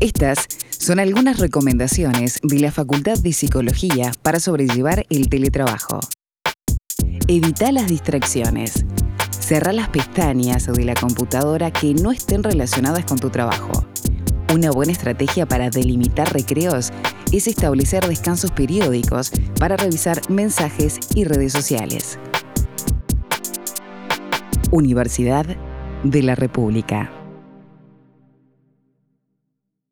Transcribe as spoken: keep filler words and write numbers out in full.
Estas son algunas recomendaciones de la Facultad de Psicología para sobrellevar el teletrabajo. Evita las distracciones. Cerrá las pestañas de la computadora que no estén relacionadas con tu trabajo. Una buena estrategia para delimitar recreos es establecer descansos periódicos para revisar mensajes y redes sociales. Universidad de la República.